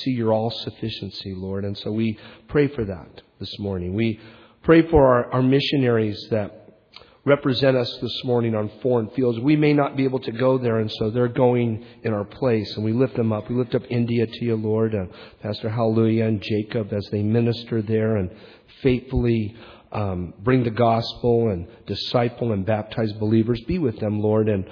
see your all-sufficiency, Lord. And so we pray for that this morning. We pray for our missionaries that represent us this morning on foreign fields. We may not be able to go there, and so they're going in our place, and we lift them up. We lift up India to you, Lord, Pastor Hallelujah and Jacob as they minister there and faithfully bring the gospel and disciple and baptize believers. Be with them, Lord, and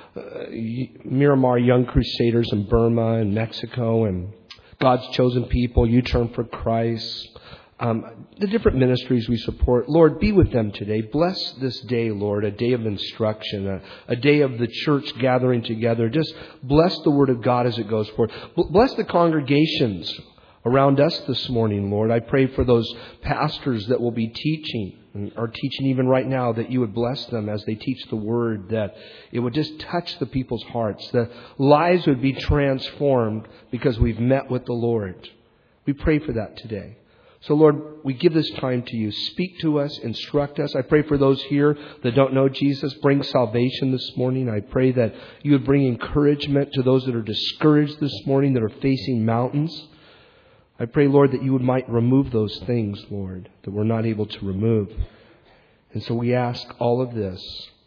Miramar Young Crusaders in Burma and Mexico and God's Chosen People, U-Turn for Christ, the different ministries we support. Lord, be with them today. Bless this day, Lord, a day of instruction, a day of the church gathering together. Just bless the Word of God as it goes forth. Bless the congregations around us this morning, Lord. I pray for those pastors that will be teaching, and are teaching even right now, that you would bless them as they teach the Word, that it would just touch the people's hearts. The lives would be transformed because we've met with the Lord. We pray for that today. So, Lord, we give this time to you. Speak to us, instruct us. I pray for those here that don't know Jesus. Bring salvation this morning. I pray that you would bring encouragement to those that are discouraged this morning, that are facing mountains. I pray, Lord, that you might remove those things, Lord, that we're not able to remove. And so we ask all of this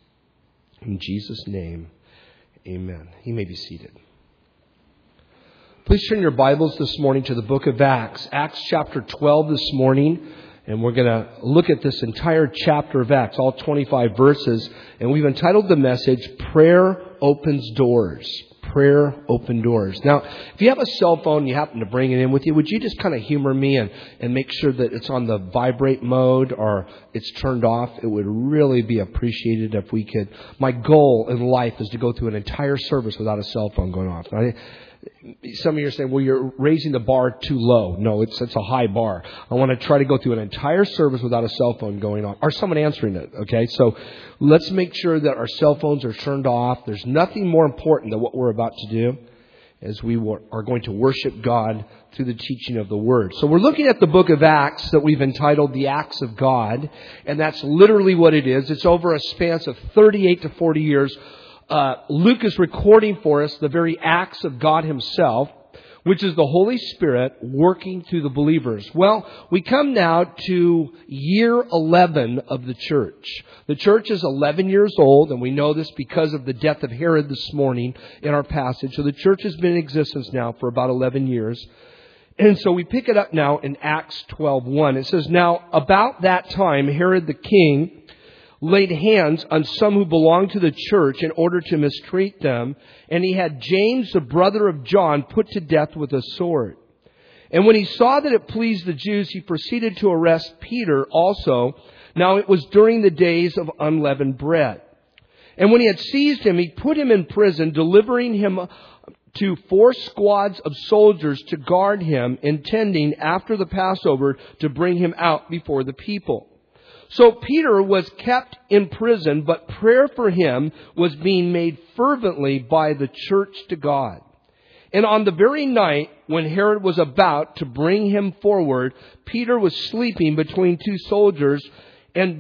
in Jesus' name. Amen. You may be seated. Please turn your Bibles this morning to the book of Acts. Acts chapter 12 this morning. And we're going to look at this entire chapter of Acts, all 25 verses. And we've entitled the message, Prayer Opens Doors. Prayer Open Doors. Now, if you have a cell phone and you happen to bring it in with you, would you just kind of humor me and make sure that it's on the vibrate mode or it's turned off? It would really be appreciated if we could. My goal in life is to go through an entire service without a cell phone going off. Some of you are saying, well, you're raising the bar too low. No, it's a high bar. I want to try to go through an entire service without a cell phone going on or someone answering it. Okay, so let's make sure that our cell phones are turned off. There's nothing more important than what we're about to do as we are going to worship God through the teaching of the Word. So we're looking at the book of Acts that we've entitled The Acts of God, and that's literally what it is. It's over a span of 38 to 40 years. Luke is recording for us the very acts of God Himself, which is the Holy Spirit working through the believers. Well, we come now to year 11 of the church. The church is 11 years old, and we know this because of the death of Herod this morning in our passage. So the church has been in existence now for about 11 years. And so we pick it up now in Acts 12:1. It says, Now about that time, Herod the king laid hands on some who belonged to the church in order to mistreat them, and he had James, the brother of John, put to death with a sword. And when he saw that it pleased the Jews, he proceeded to arrest Peter also. Now it was during the days of unleavened bread. And when he had seized him, he put him in prison, delivering him to 4 squads of soldiers to guard him, intending after the Passover to bring him out before the people. So Peter was kept in prison, but prayer for him was being made fervently by the church to God. And on the very night when Herod was about to bring him forward, Peter was sleeping between 2 soldiers and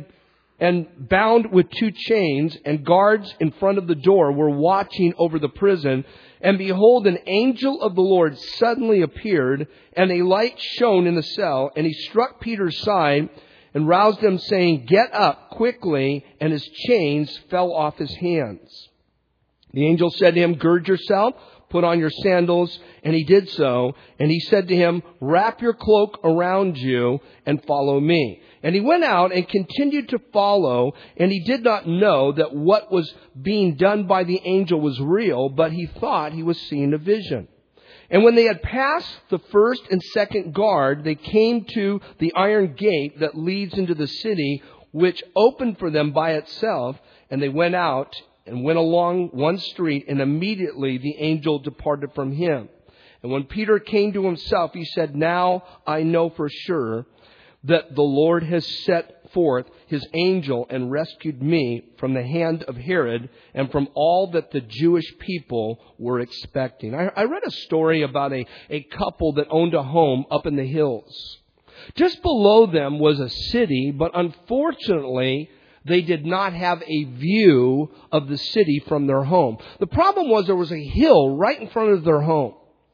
bound with 2 chains, and guards in front of the door were watching over the prison. And behold, an angel of the Lord suddenly appeared, and a light shone in the cell, and he struck Peter's side and roused him, saying, Get up quickly, and his chains fell off his hands. The angel said to him, Gird yourself, put on your sandals, and he did so. And he said to him, Wrap your cloak around you and follow me. And he went out and continued to follow, and he did not know that what was being done by the angel was real, but he thought he was seeing a vision. And when they had passed the first and second guard, they came to the iron gate that leads into the city, which opened for them by itself. And they went out and went along one street, and immediately the angel departed from him. And when Peter came to himself, he said, Now I know for sure that the Lord has set forth his angel and rescued me from the hand of Herod and from all that the Jewish people were expecting. I read a story about a couple that owned a home up in the hills. Just below them was a city, but unfortunately, they did not have a view of the city from their home. The problem was there was a hill right in front of their home.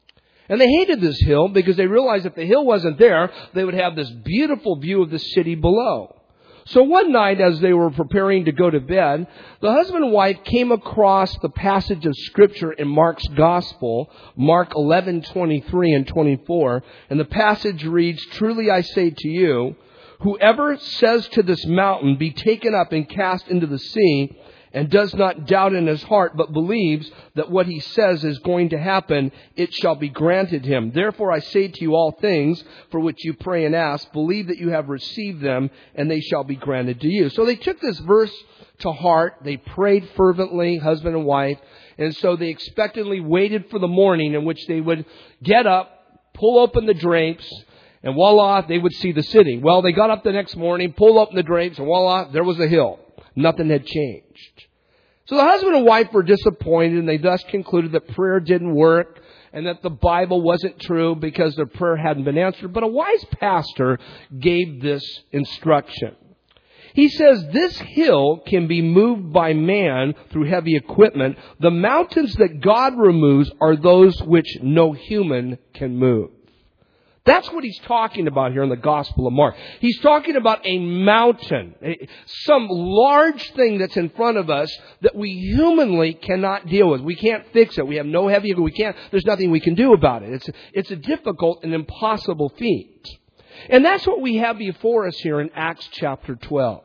And they hated this hill because they realized if the hill wasn't there, they would have this beautiful view of the city below. So one night as they were preparing to go to bed, the husband and wife came across the passage of Scripture in Mark's Gospel, Mark 11:23 and 24. And the passage reads, "Truly I say to you, whoever says to this mountain, be taken up and cast into the sea, and does not doubt in his heart, but believes that what he says is going to happen, it shall be granted him. Therefore I say to you, all things for which you pray and ask, believe that you have received them, and they shall be granted to you." So they took this verse to heart. They prayed fervently, husband and wife. And so they expectantly waited for the morning in which they would get up, pull open the drapes, and voila, they would see the city. Well, they got up the next morning, pulled open the drapes, and voila, there was a hill. Nothing had changed. So the husband and wife were disappointed, and they thus concluded that prayer didn't work and that the Bible wasn't true because their prayer hadn't been answered. But a wise pastor gave this instruction. He says, this hill can be moved by man through heavy equipment. The mountains that God removes are those which no human can move. That's what he's talking about here in the Gospel of Mark. He's talking about a mountain, some large thing that's in front of us that we humanly cannot deal with. We can't fix it. We have no heavy, there's nothing we can do about it. It's a difficult and impossible feat. And that's what we have before us here in Acts chapter 12.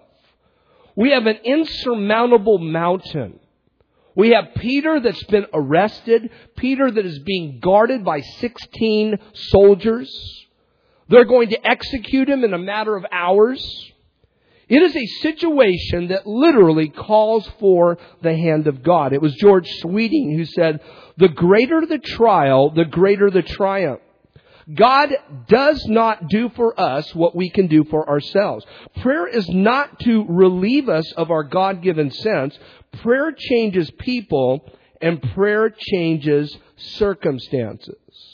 We have an insurmountable mountain. We have Peter that's been arrested. Peter that is being guarded by 16 soldiers. They're going to execute him in a matter of hours. It is a situation that literally calls for the hand of God. It was George Sweeting who said, the greater the trial, the greater the triumph. God does not do for us what we can do for ourselves. Prayer is not to relieve us of our God-given sense. Prayer changes people, and prayer changes circumstances.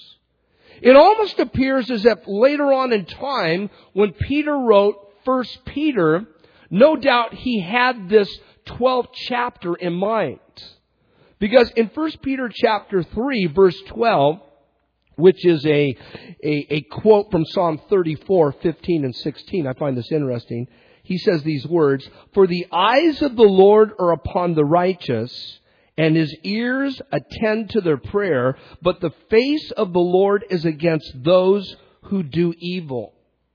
It almost appears as if later on in time, when Peter wrote 1 Peter, no doubt he had this 12th chapter in mind. Because in 1 Peter chapter 3, verse 12, which is a quote from Psalm 34, 15 and 16. I find this interesting. He says these words, "For the eyes of the Lord are upon the righteous, and His ears attend to their prayer, but the face of the Lord is against those who do evil."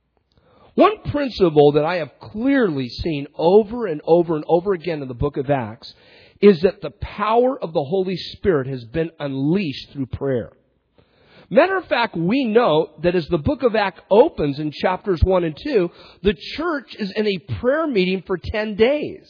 One principle that I have clearly seen over and over and over again in the book of Acts is that the power of the Holy Spirit has been unleashed through prayer. Matter of fact, we know that as the book of Acts opens in chapters 1 and 2, the church is in a prayer meeting for 10 days.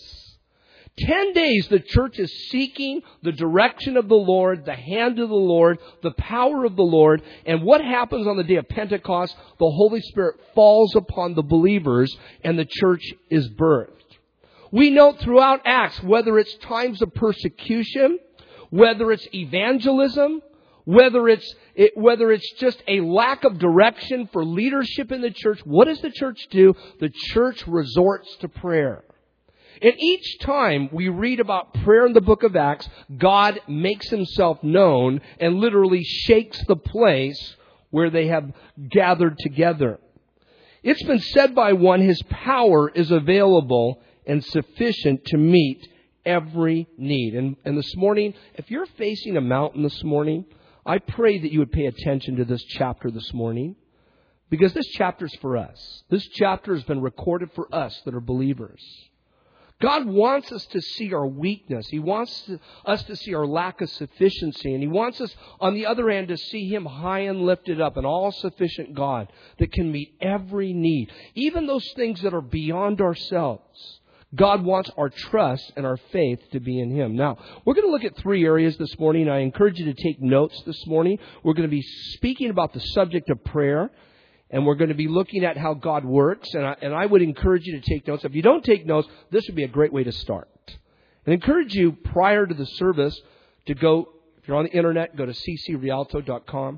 10 days the church is seeking the direction of the Lord, the hand of the Lord, the power of the Lord. And what happens on the day of Pentecost? The Holy Spirit falls upon the believers and the church is birthed. We note throughout Acts, whether it's times of persecution, whether it's evangelism, whether it's just a lack of direction for leadership in the church, what does the church do? The church resorts to prayer. And each time we read about prayer in the book of Acts, God makes Himself known and literally shakes the place where they have gathered together. It's been said by one, His power is available and sufficient to meet every need. And this morning, if you're facing a mountain this morning, I pray that you would pay attention to this chapter this morning, because this chapter is for us. This chapter has been recorded for us that are believers. God wants us to see our weakness. He wants us to see our lack of sufficiency. And He wants us, on the other hand, to see Him high and lifted up, an all-sufficient God that can meet every need, even those things that are beyond ourselves. God wants our trust and our faith to be in Him. Now, we're going to look at 3 areas this morning. I encourage you to take notes this morning. We're going to be speaking about the subject of prayer, and we're going to be looking at how God works. And I would encourage you to take notes. If you don't take notes, this would be a great way to start. And encourage you prior to the service to go, if you're on the internet, go to ccrialto.com.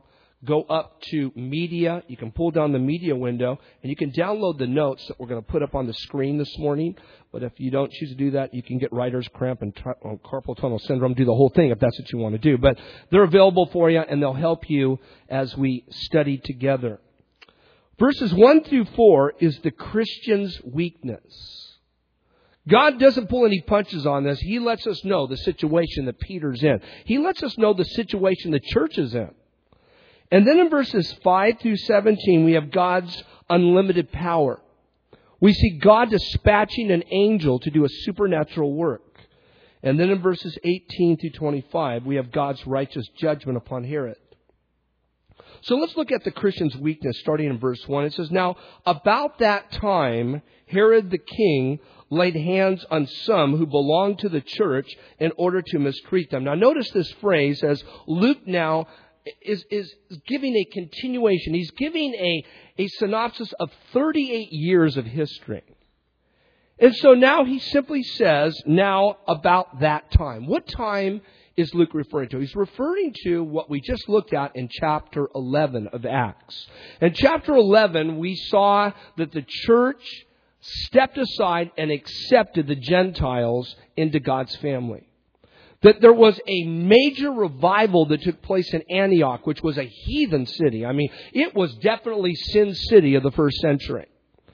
go up to media. You can pull down the media window and you can download the notes that we're going to put up on the screen this morning. But if you don't choose to do that, you can get writer's cramp and carpal tunnel syndrome, do the whole thing if that's what you want to do. But they're available for you and they'll help you as we study together. Verses 1 through 4 is the Christian's weakness. God doesn't pull any punches on this. He lets us know the situation that Peter's in. He lets us know the situation the church is in. And then in verses 5 through 17, we have God's unlimited power. We see God dispatching an angel to do a supernatural work. And then in verses 18 through 25, we have God's righteous judgment upon Herod. So let's look at the Christian's weakness starting in verse 1. It says, "Now about that time, Herod the king laid hands on some who belonged to the church in order to mistreat them." Now notice this phrase as Luke now is giving a continuation. He's giving a synopsis of 38 years of history. And so now he simply says, now about that time. What time is Luke referring to? He's referring to what we just looked at in chapter 11 of Acts. In chapter 11, we saw that the church stepped aside and accepted the Gentiles into God's family. That there was a major revival that took place in Antioch, which was a heathen city. I mean, it was definitely Sin City of the first century.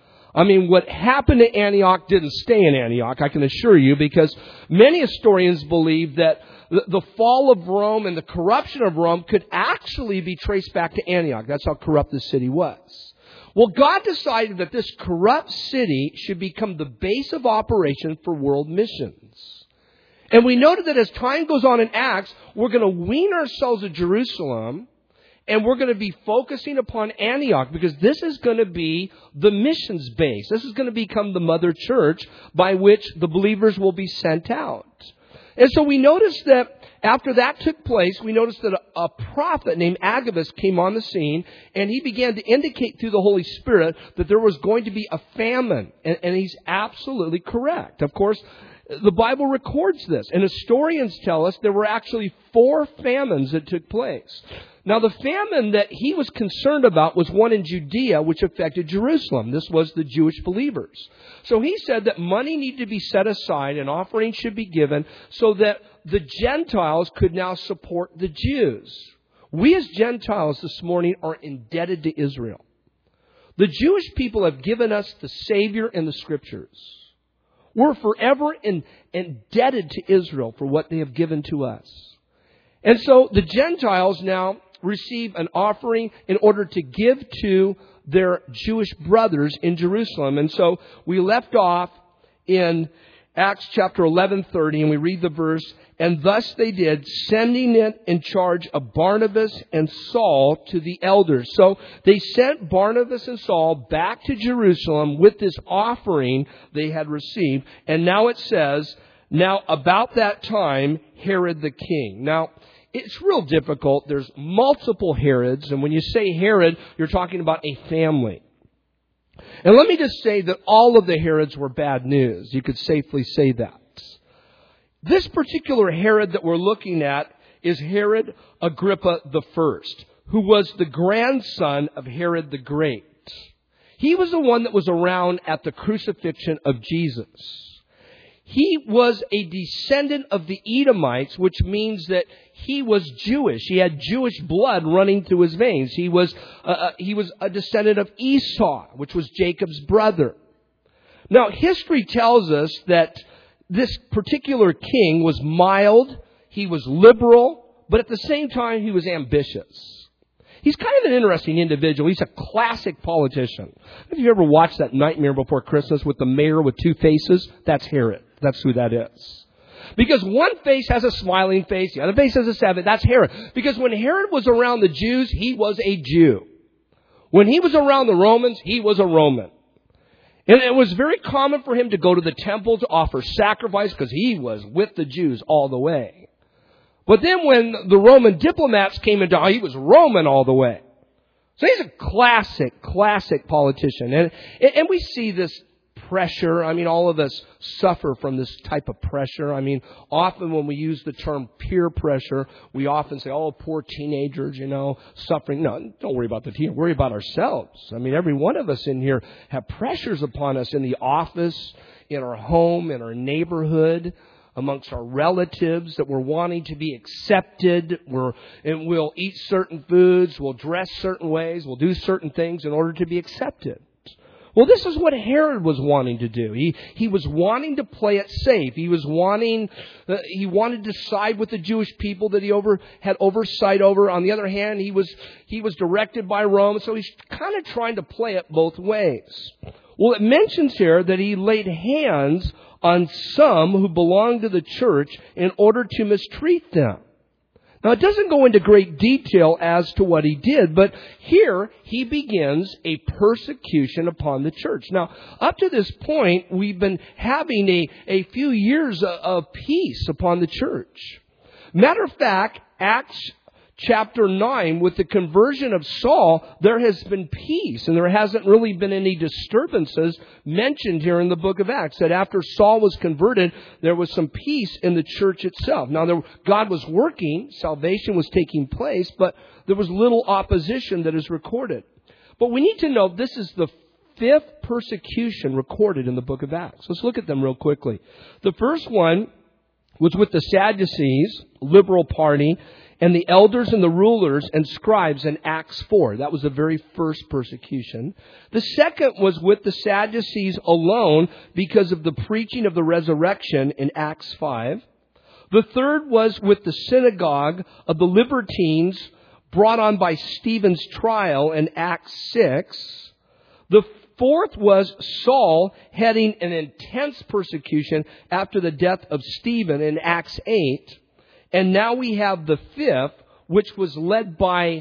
I mean, what happened to Antioch didn't stay in Antioch, I can assure you, because many historians believe that the fall of Rome and the corruption of Rome could actually be traced back to Antioch. That's how corrupt the city was. Well, God decided that this corrupt city should become the base of operation for world missions. And we noted that as time goes on in Acts, we're going to wean ourselves of Jerusalem and we're going to be focusing upon Antioch because this is going to be the missions base. This is going to become the mother church by which the believers will be sent out. And so we noticed that after that took place, we noticed that a prophet named Agabus came on the scene and he began to indicate through the Holy Spirit that there was going to be a famine. And he's absolutely correct. Of course, the Bible records this, and historians tell us there were actually 4 famines that took place. Now, the famine that he was concerned about was one in Judea, which affected Jerusalem. This was the Jewish believers. So he said that money needed to be set aside and offerings should be given so that the Gentiles could now support the Jews. We as Gentiles this morning are indebted to Israel. The Jewish people have given us the Savior and the Scriptures. We're forever indebted to Israel for what they have given to us. And so the Gentiles now receive an offering in order to give to their Jewish brothers in Jerusalem. And so we left off in Acts chapter 11:30, and we read the verse, "And thus they did, sending it in charge of Barnabas and Saul to the elders." So they sent Barnabas and Saul back to Jerusalem with this offering they had received. And now it says, now about that time, Herod the king. Now, it's real difficult. There's multiple Herods. And when you say Herod, you're talking about a family. And let me just say that all of the Herods were bad news. You could safely say that. This particular Herod that we're looking at is Herod Agrippa I, who was the grandson of Herod the Great. He was the one that was around at the crucifixion of Jesus. He was a descendant of the Edomites, which means that he was Jewish. He had Jewish blood running through his veins. He was a descendant of Esau, which was Jacob's brother. Now, history tells us that this particular king was mild, he was liberal, but at the same time he was ambitious. He's kind of an interesting individual. He's a classic politician. Have you ever watched that Nightmare Before Christmas with the mayor with 2 faces? That's Herod. That's who that is. Because one face has a smiling face, the other face has a 7. That's Herod. Because when Herod was around the Jews, he was a Jew. When he was around the Romans, he was a Roman. And it was very common for him to go to the temple to offer sacrifice because he was with the Jews all the way. But then when the Roman diplomats came into, he was Roman all the way. So he's a classic politician. And we see this pressure. I mean, all of us suffer from this type of pressure. I mean, often when we use the term peer pressure, we often say, oh, poor teenagers, suffering. No, don't worry about the teenagers. Worry about ourselves. I mean, every one of us in here have pressures upon us in the office, in our home, in our neighborhood, amongst our relatives, that we're wanting to be accepted. And we'll eat certain foods, we'll dress certain ways, we'll do certain things in order to be accepted. Well, this is what Herod was wanting to do. He was wanting to play it safe. He wanted to side with the Jewish people that he had oversight over. On the other hand, he was directed by Rome, so he's kind of trying to play it both ways. Well, it mentions here that he laid hands on some who belonged to the church in order to mistreat them. Now, it doesn't go into great detail as to what he did, but here he begins a persecution upon the church. Now, up to this point, we've been having a few years of peace upon the church. Matter of fact, Acts chapter 9, with the conversion of Saul, there has been peace, and there hasn't really been any disturbances mentioned here in the book of Acts, that after Saul was converted, there was some peace in the church itself. Now, God was working, salvation was taking place, but there was little opposition that is recorded. But we need to know this is the fifth persecution recorded in the book of Acts. Let's look at them real quickly. The first one was with the Sadducees, liberal party, and the elders and the rulers and scribes in Acts 4. That was the very first persecution. The second was with the Sadducees alone because of the preaching of the resurrection in Acts 5. The third was with the synagogue of the Libertines brought on by Stephen's trial in Acts 6. The fourth was Saul heading an intense persecution after the death of Stephen in Acts 8. And now we have the fifth, which was led by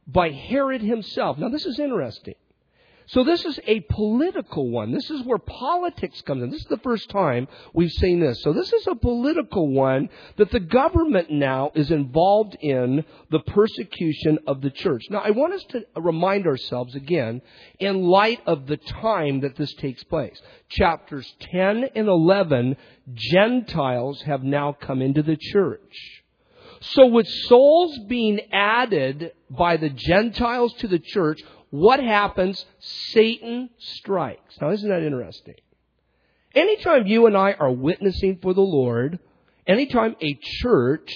Herod himself. Now, this is interesting. So this is a political one. This is where politics comes in. This is the first time we've seen this. So this is a political one that the government now is involved in the persecution of the church. Now, I want us to remind ourselves again, in light of the time that this takes place. Chapters 10 and 11, Gentiles have now come into the church. So with souls being added by the Gentiles to the church, what happens? Satan strikes. Now, isn't that interesting? Anytime you and I are witnessing for the Lord, anytime a church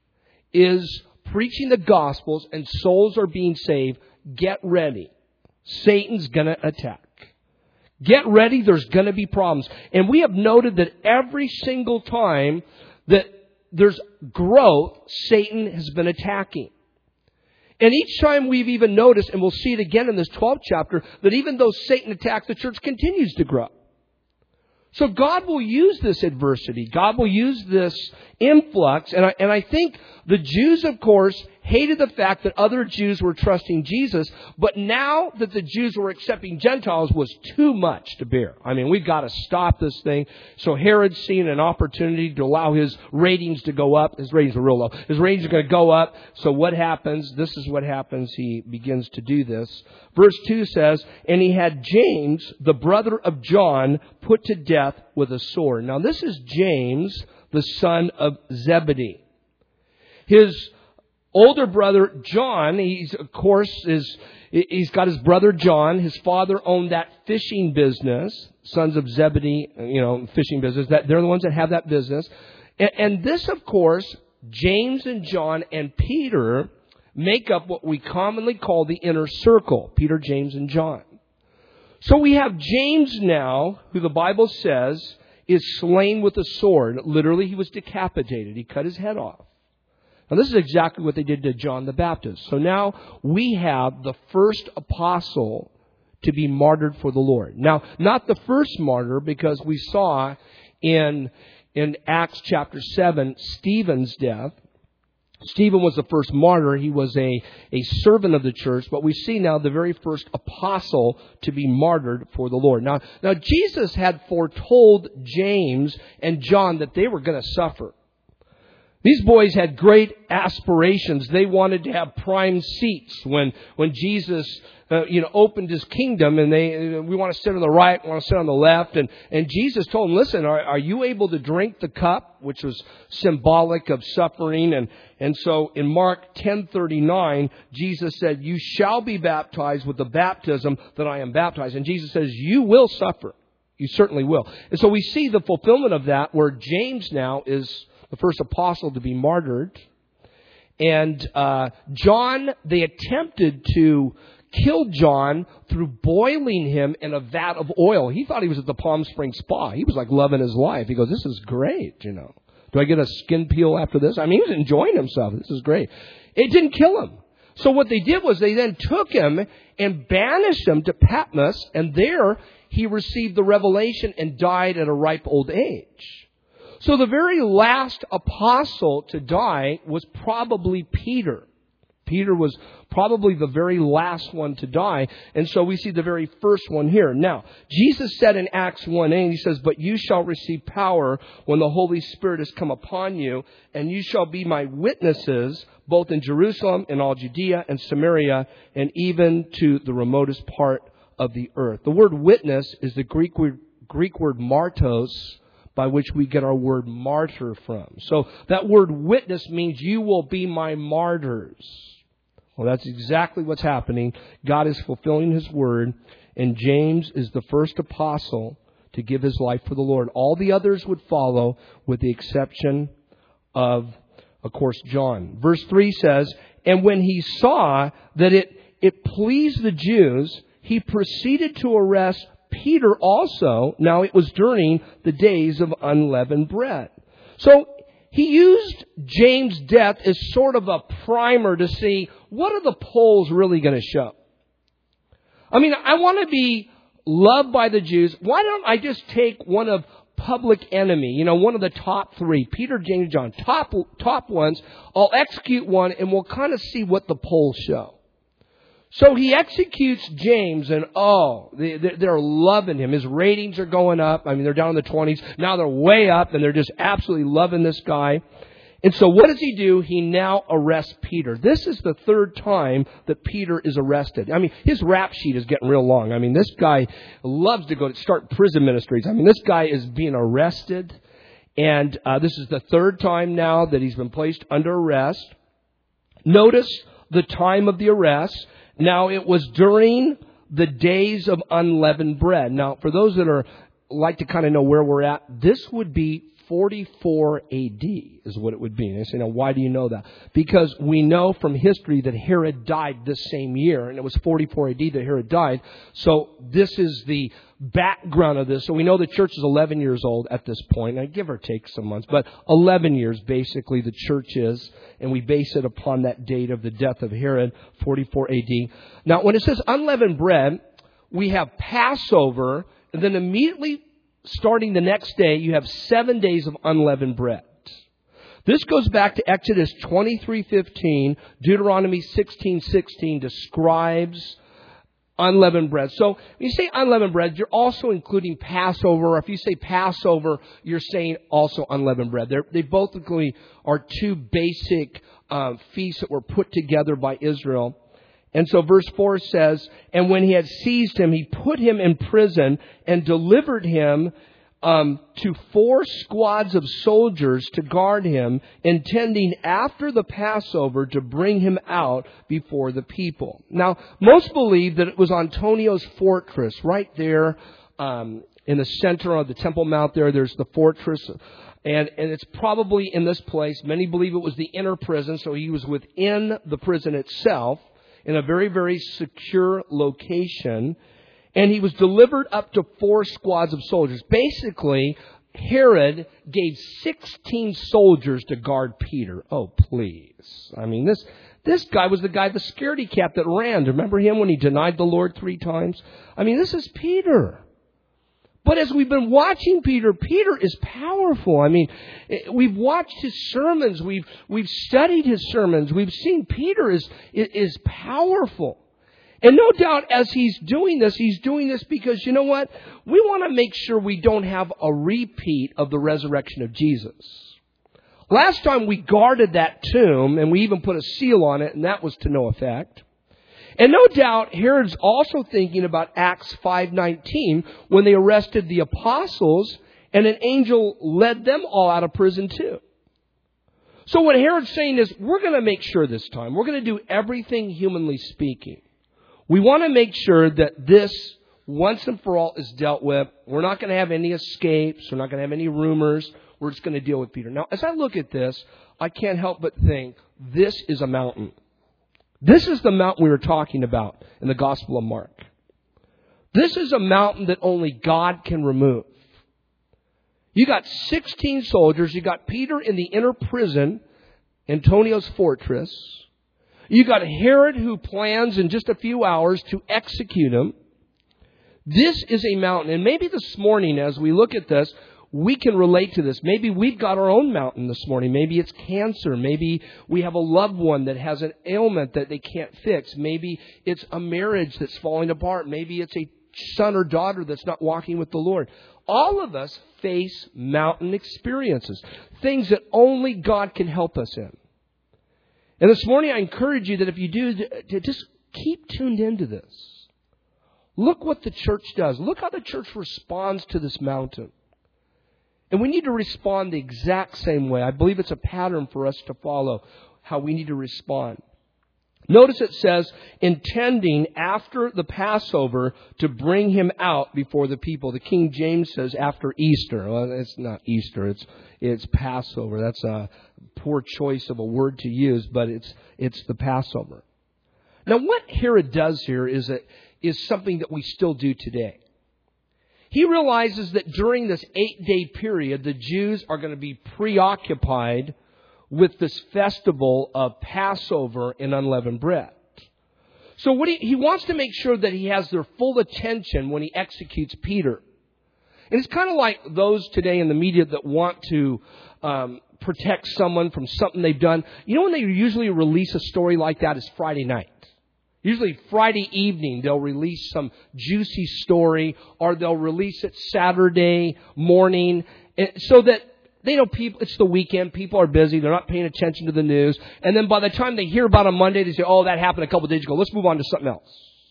is preaching the Gospels and souls are being saved, get ready. Satan's going to attack. Get ready, there's going to be problems. And we have noted that every single time that there's growth, Satan has been attacking. And each time we've even noticed, and we'll see it again in this 12th chapter, that even though Satan attacks, the church continues to grow. So God will use this adversity. God will use this influx. And I think the Jews, of course, hated the fact that other Jews were trusting Jesus. But now that the Jews were accepting Gentiles was too much to bear. I mean, we've got to stop this thing. So Herod's seen an opportunity to allow his ratings to go up. His ratings are real low. His ratings are going to go up. So what happens? This is what happens. He begins to do this. Verse 2 says, and he had James, the brother of John, put to death with a sword. Now this is James, the son of Zebedee. His older brother John, he's got his brother John. His father owned that fishing business, sons of Zebedee, fishing business. They're the ones that have that business. And this, of course, James and John and Peter make up what we commonly call the inner circle. Peter, James, and John. So we have James now, who the Bible says is slain with a sword. Literally, he was decapitated. He cut his head off. Now, this is exactly what they did to John the Baptist. So now we have the first apostle to be martyred for the Lord. Now, not the first martyr, because we saw in Acts chapter 7, Stephen's death. Stephen was the first martyr. He was a servant of the church. But we see now the very first apostle to be martyred for the Lord. Now Jesus had foretold James and John that they were going to suffer. These boys had great aspirations. They wanted to have prime seats when Jesus, opened His kingdom, and we want to sit on the right, we want to sit on the left, and Jesus told them, listen, are you able to drink the cup, which was symbolic of suffering? And so in Mark 10:39, Jesus said, you shall be baptized with the baptism that I am baptized. And Jesus says, you will suffer. You certainly will. And so we see the fulfillment of that, where James now is the first apostle to be martyred. And John, they attempted to kill John through boiling him in a vat of oil. He thought he was at the Palm Springs Spa. He was like loving his life. He goes, this is great, Do I get a skin peel after this? I mean, he was enjoying himself. This is great. It didn't kill him. So what they did was they then took him and banished him to Patmos, and there he received the revelation and died at a ripe old age. So the very last apostle to die was probably Peter. Peter was probably the very last one to die. And so we see the very first one here. Now, Jesus said in Acts 1:8, He says, but you shall receive power when the Holy Spirit has come upon you, and you shall be my witnesses both in Jerusalem and all Judea and Samaria and even to the remotest part of the earth. The word witness is the Greek word martos, by which we get our word martyr from. So that word witness means you will be my martyrs. Well, that's exactly what's happening. God is fulfilling His word, and James is the first apostle to give his life for the Lord. All the others would follow, with the exception of course, John. Verse 3 says, and when he saw that it pleased the Jews, he proceeded to arrest Peter also. Now it was during the days of unleavened bread. So he used James' death as sort of a primer to see, what are the polls really going to show? I mean, I want to be loved by the Jews. Why don't I just take one of Public Enemy, one of the top three, Peter, James, John, top ones. I'll execute one, and we'll kind of see what the polls show. So he executes James, and they're loving him. His ratings are going up. I mean, they're down in the 20s. Now they're way up, and they're just absolutely loving this guy. And so what does he do? He now arrests Peter. This is the third time that Peter is arrested. I mean, his rap sheet is getting real long. I mean, this guy loves to go to start prison ministries. I mean, this guy is being arrested. And this is the third time now that he's been placed under arrest. Notice the time of the arrest. Now, it was during the days of unleavened bread. Now, for those that like to kind of know where we're at, this would be 44 AD is what it would be. And they say, now, why do you know that? Because we know from history that Herod died this same year, and it was 44 AD that Herod died. So this is the background of this. So we know the church is 11 years old at this point. Now, give or take some months, but 11 years basically the church is, and we base it upon that date of the death of Herod, 44 AD. Now, when it says unleavened bread, we have Passover, and then immediately starting the next day, you have 7 days of unleavened bread. This goes back to Exodus 23:15, Deuteronomy 16:16 describes unleavened bread. So when you say unleavened bread, you're also including Passover. Or if you say Passover, you're saying also unleavened bread. They both are two basic feasts that were put together by Israel. And so verse 4 says, and when he had seized him, he put him in prison and delivered him to 4 squads of soldiers to guard him, intending after the Passover to bring him out before the people. Now, most believe that it was Antonio's fortress right there in the center of the Temple Mount there. There's the fortress. And it's probably in this place. Many believe it was the inner prison, so he was within the prison itself, in a very, very secure location. And he was delivered up to 4 squads of soldiers. Basically, Herod gave 16 soldiers to guard Peter. Oh, please. I mean, this guy was the guy, the scaredy cat that ran. Remember him when he denied the Lord 3 times? I mean, this is Peter. But as we've been watching Peter, Peter is powerful. I mean, we've watched his sermons. We've studied his sermons. We've seen Peter is powerful. And no doubt as he's doing this because, you know what? We want to make sure we don't have a repeat of the resurrection of Jesus. Last time we guarded that tomb, and we even put a seal on it, and that was to no effect. And no doubt Herod's also thinking about Acts 5:19 when they arrested the apostles and an angel led them all out of prison too. So what Herod's saying is, we're going to make sure this time, we're going to do everything humanly speaking. We want to make sure that this once and for all is dealt with. We're not going to have any escapes. We're not going to have any rumors. We're just going to deal with Peter. Now, as I look at this, I can't help but think this is a mountain. This is the mountain we were talking about in the Gospel of Mark. This is a mountain that only God can remove. You got 16 soldiers. You got Peter in the inner prison, Antonio's fortress. You got Herod who plans in just a few hours to execute him. This is a mountain. And maybe this morning as we look at this, we can relate to this. Maybe we've got our own mountain this morning. Maybe it's cancer. Maybe we have a loved one that has an ailment that they can't fix. Maybe it's a marriage that's falling apart. Maybe it's a son or daughter that's not walking with the Lord. All of us face mountain experiences, things that only God can help us in. And this morning I encourage you that if you do, to just keep tuned into this. Look what the church does. Look how the church responds to this mountain. And we need to respond the exact same way. I believe it's a pattern for us to follow, how we need to respond. Notice it says, intending after the Passover to bring him out before the people. The King James says after Easter. Well, it's not Easter. It's Passover. That's a poor choice of a word to use, but it's the Passover. Now, what Herod does here is something that we still do today. He realizes that during this 8-day period, the Jews are going to be preoccupied with this festival of Passover and unleavened bread. So he wants to make sure that he has their full attention when he executes Peter. And it's kind of like those today in the media that want to protect someone from something they've done. You know when they usually release a story like that is Friday night. Usually Friday evening they'll release some juicy story, or they'll release it Saturday morning so that they know people, it's the weekend, people are busy, they're not paying attention to the news. And then by the time they hear about it on Monday, they say, oh, that happened a couple of days ago. Let's move on to something else.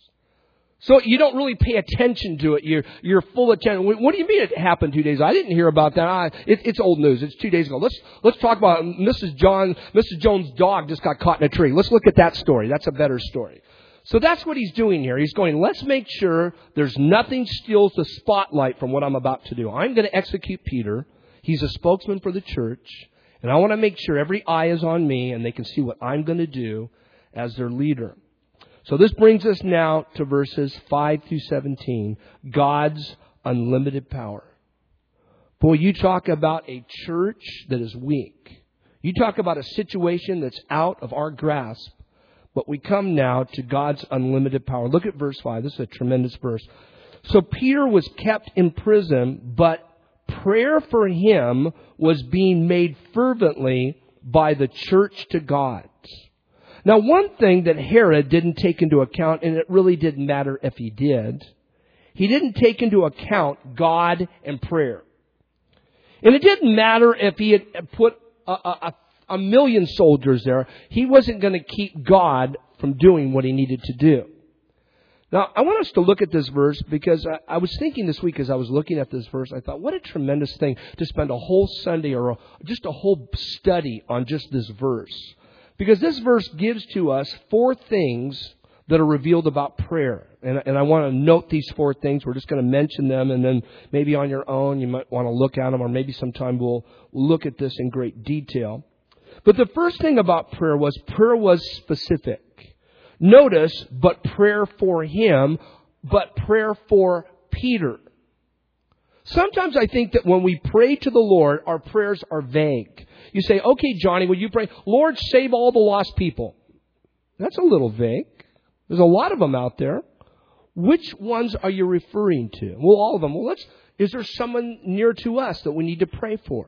So you don't really pay attention to it. You're full attention. What do you mean it happened 2 days ago? I didn't hear about that. It's old news. It's 2 days ago. Let's talk about Mrs. Jones' dog just got caught in a tree. Let's look at that story. That's a better story. So that's what he's doing here. He's going, let's make sure there's nothing steals the spotlight from what I'm about to do. I'm going to execute Peter. He's a spokesman for the church. And I want to make sure every eye is on me and they can see what I'm going to do as their leader. So this brings us now to verses 5 through 17. God's unlimited power. Boy, you talk about a church that is weak. You talk about a situation that's out of our grasp. But we come now to God's unlimited power. Look at verse 5. This is a tremendous verse. So Peter was kept in prison, but prayer for him was being made fervently by the church to God. Now, one thing that Herod didn't take into account, and it really didn't matter if he didn't take into account God and prayer. And it didn't matter if he had put a million soldiers there. He wasn't going to keep God from doing what he needed to do. Now, I want us to look at this verse because I was thinking this week as I was looking at this verse, I thought, what a tremendous thing to spend a whole Sunday or just a whole study on just this verse. Because this verse gives to us 4 things that are revealed about prayer. And I want to note these 4 things. We're just going to mention them, and then maybe on your own you might want to look at them, or maybe sometime we'll look at this in great detail. But the first thing about prayer was specific. Notice, but prayer for him, but prayer for Peter. Sometimes I think that when we pray to the Lord, our prayers are vague. You say, okay, Johnny, will you pray, Lord, save all the lost people? That's a little vague. There's a lot of them out there. Which ones are you referring to? Well, all of them. Well, is there someone near to us that we need to pray for?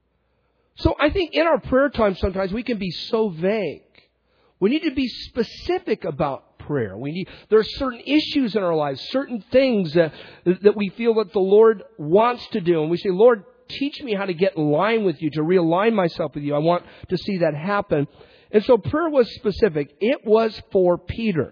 So I think in our prayer time sometimes we can be so vague. We need to be specific about prayer. There are certain issues in our lives, certain things that we feel that the Lord wants to do. And we say, Lord, teach me how to get in line with you, to realign myself with you. I want to see that happen. And so prayer was specific. It was for Peter.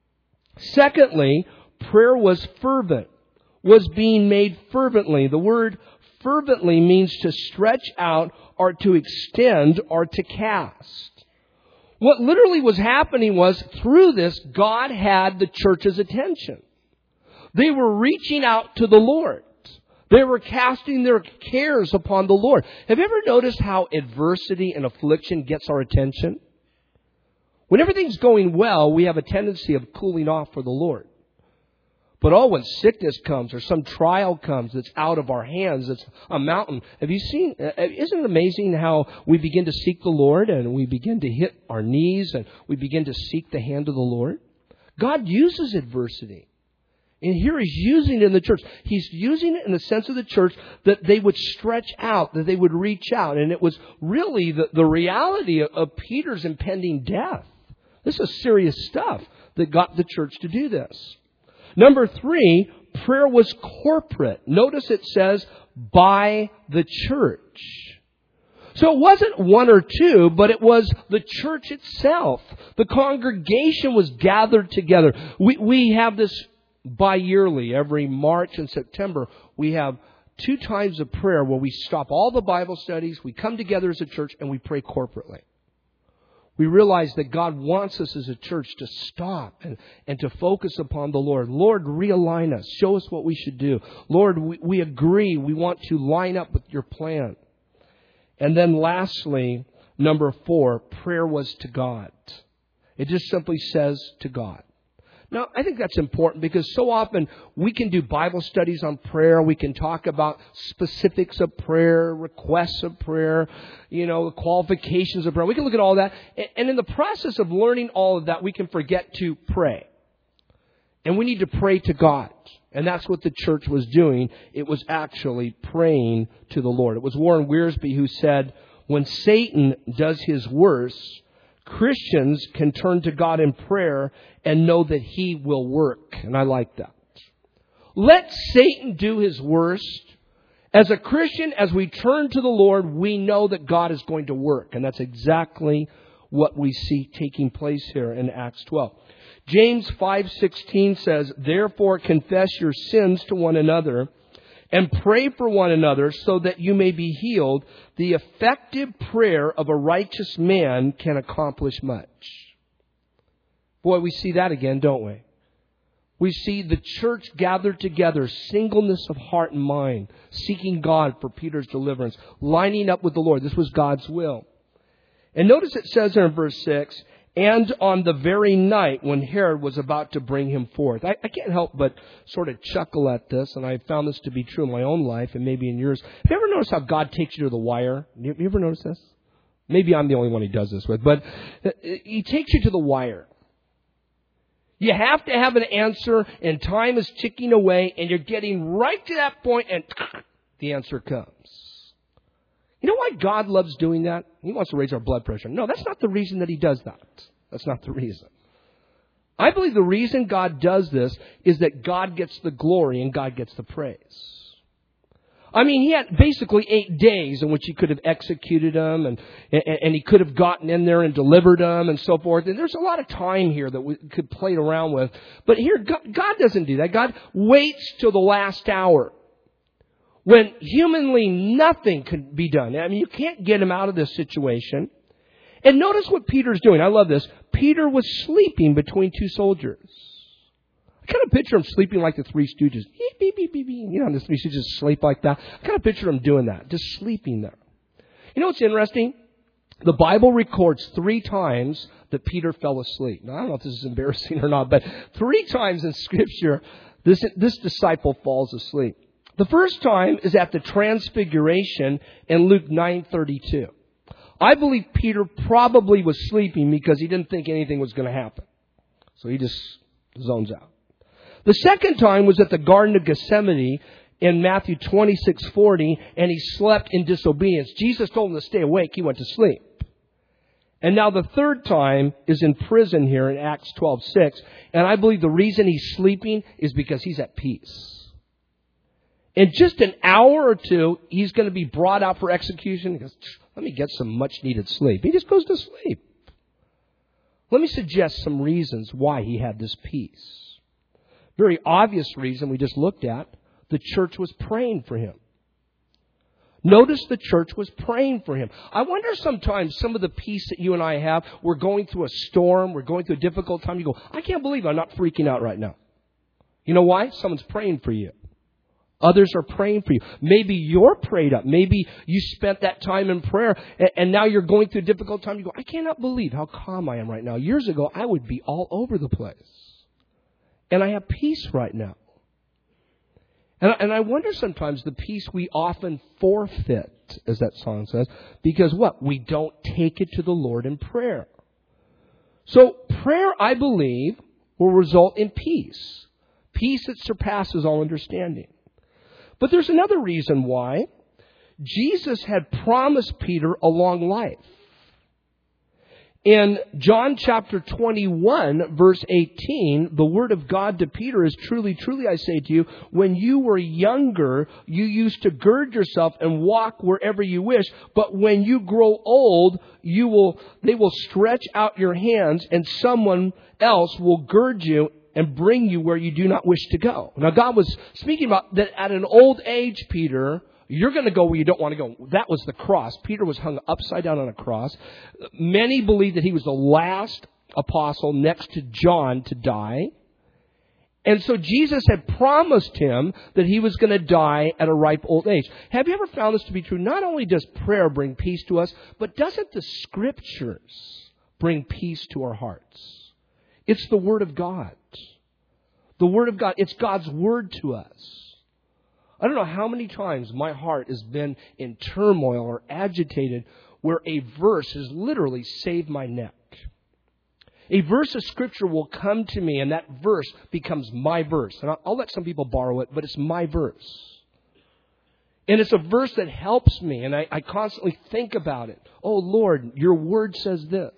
Secondly, prayer was fervent, was being made fervently. The word fervently means to stretch out or to extend or to cast. What literally was happening was, through this, God had the church's attention. They were reaching out to the Lord. They were casting their cares upon the Lord. Have you ever noticed how adversity and affliction gets our attention? When everything's going well, we have a tendency of cooling off for the Lord. But when sickness comes or some trial comes that's out of our hands, it's a mountain. Have you seen, isn't it amazing how we begin to seek the Lord and we begin to hit our knees and we begin to seek the hand of the Lord? God uses adversity. And here He's using it in the church. He's using it in the sense of the church that they would stretch out, that they would reach out. And it was really the reality of Peter's impending death. This is serious stuff that got the church to do this. Number 3, prayer was corporate. Notice it says, by the church. So it wasn't one or two, but it was the church itself. The congregation was gathered together. We have this bi-yearly. Every March and September, we have 2 times of prayer where we stop all the Bible studies, we come together as a church, and we pray corporately. We realize that God wants us as a church to stop and to focus upon the Lord. Lord, realign us. Show us what we should do. Lord, we agree. We want to line up with your plan. And then lastly, number 4, prayer was to God. It just simply says to God. Now, I think that's important because so often we can do Bible studies on prayer. We can talk about specifics of prayer, requests of prayer, the qualifications of prayer. We can look at all that. And in the process of learning all of that, we can forget to pray. And we need to pray to God. And that's what the church was doing. It was actually praying to the Lord. It was Warren Wiersbe who said, when Satan does his worst, Christians can turn to God in prayer and know that He will work. And I like that. Let Satan do his worst. As a Christian, as we turn to the Lord, we know that God is going to work. And that's exactly what we see taking place here in Acts 12. James 5:16 says, therefore confess your sins to one another and pray for one another so that you may be healed. The effective prayer of a righteous man can accomplish much. Boy, we see that again, don't we? We see the church gathered together, singleness of heart and mind, seeking God for Peter's deliverance, lining up with the Lord. This was God's will. And notice it says there in verse 6, and on the very night when Herod was about to bring him forth. I can't help but sort of chuckle at this, and I found this to be true in my own life and maybe in yours. Have you ever noticed how God takes you to the wire? Have you ever noticed this? Maybe I'm the only one He does this with, but He takes you to the wire. You have to have an answer, and time is ticking away, and you're getting right to that point, and the answer comes. You know why God loves doing that? He wants to raise our blood pressure. No, that's not the reason that He does that. That's not the reason. I believe the reason God does this is that God gets the glory and God gets the praise. I mean, He had basically 8 days in which He could have executed them and He could have gotten in there and delivered them and so forth. And there's a lot of time here that we could play around with. But here, God doesn't do that. God waits till the last hour, when humanly nothing could be done. I mean, you can't get him out of this situation. And notice what Peter's doing. I love this. Peter was sleeping between 2 soldiers. I kind of picture him sleeping like the Three Stooges. Beep, beep, beep, beep. The Three Stooges sleep like that. I kind of picture him doing that, just sleeping there. You know what's interesting? The Bible records 3 times that Peter fell asleep. Now, I don't know if this is embarrassing or not, but 3 times in Scripture, this disciple falls asleep. The first time is at the Transfiguration in Luke 9:32. I believe Peter probably was sleeping because he didn't think anything was going to happen. So he just zones out. The second time was at the Garden of Gethsemane in Matthew 26:40, and he slept in disobedience. Jesus told him to stay awake. He went to sleep. And now the third time is in prison here in Acts 12:6. And I believe the reason he's sleeping is because he's at peace. In just an hour or two, he's going to be brought out for execution. He goes, let me get some much needed sleep. He just goes to sleep. Let me suggest some reasons why he had this peace. Very obvious reason we just looked at. The church was praying for him. Notice the church was praying for him. I wonder sometimes some of the peace that you and I have, we're going through a storm, we're going through a difficult time. You go, I can't believe I'm not freaking out right now. You know why? Someone's praying for you. Others are praying for you. Maybe you're prayed up. Maybe you spent that time in prayer and now you're going through a difficult time. You go, I cannot believe how calm I am right now. Years ago, I would be all over the place. And I have peace right now. And I wonder sometimes the peace we often forfeit, as that song says, because what? We don't take it to the Lord in prayer. So prayer, I believe, will result in peace. Peace that surpasses all understanding. But there's another reason why. Jesus had promised Peter a long life. In John chapter 21, verse 18, the word of God to Peter is, truly, truly, I say to you, when you were younger, you used to gird yourself and walk wherever you wish. But when you grow old, they will stretch out your hands and someone else will gird you and bring you where you do not wish to go. Now, God was speaking about that at an old age, Peter, you're going to go where you don't want to go. That was the cross. Peter was hung upside down on a cross. Many believe that he was the last apostle next to John to die. And so Jesus had promised him that he was going to die at a ripe old age. Have you ever found this to be true? Not only does prayer bring peace to us, but doesn't the Scriptures bring peace to our hearts? It's the Word of God. The Word of God. It's God's Word to us. I don't know how many times my heart has been in turmoil or agitated where a verse has literally saved my neck. A verse of Scripture will come to me and that verse becomes my verse. And I'll let some people borrow it, but it's my verse. And it's a verse that helps me and I constantly think about it. Oh Lord, your Word says this.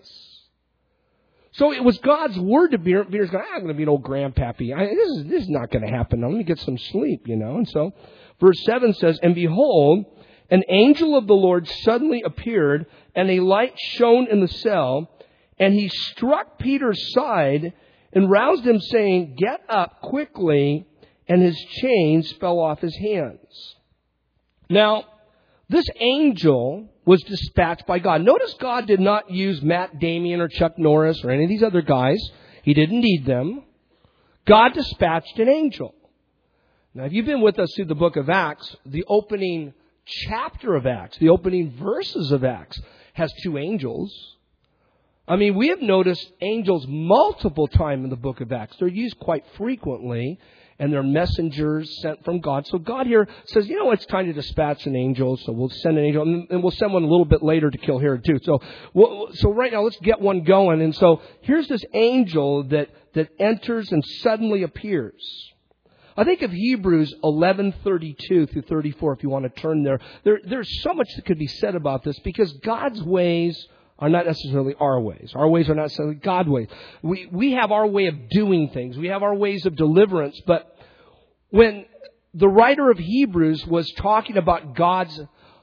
So it was God's Word to Peter. Peter's going, I'm going to be an old grandpappy. This is not going to happen. Let me get some sleep, And so verse 7 says, and behold, an angel of the Lord suddenly appeared, and a light shone in the cell, and he struck Peter's side and roused him, saying, get up quickly, and his chains fell off his hands. Now, this angel was dispatched by God. Notice God did not use Matt Damien or Chuck Norris or any of these other guys. He didn't need them. God dispatched an angel. Now, if you've been with us through the book of Acts, the opening chapter of Acts, the opening verses of Acts, has two angels. I mean, we have noticed angels multiple times in the book of Acts. They're used quite frequently. And they're messengers sent from God. So God here says, it's time to dispatch an angel. So we'll send an angel. And we'll send one a little bit later to kill Herod too. So right now, let's get one going. And so here's this angel that enters and suddenly appears. I think of Hebrews 11:32 through 34, if you want to turn there. There's so much that could be said about this because God's ways are not necessarily our ways. Our ways are not necessarily God's ways. We have our way of doing things. We have our ways of deliverance. But when the writer of Hebrews was talking about God's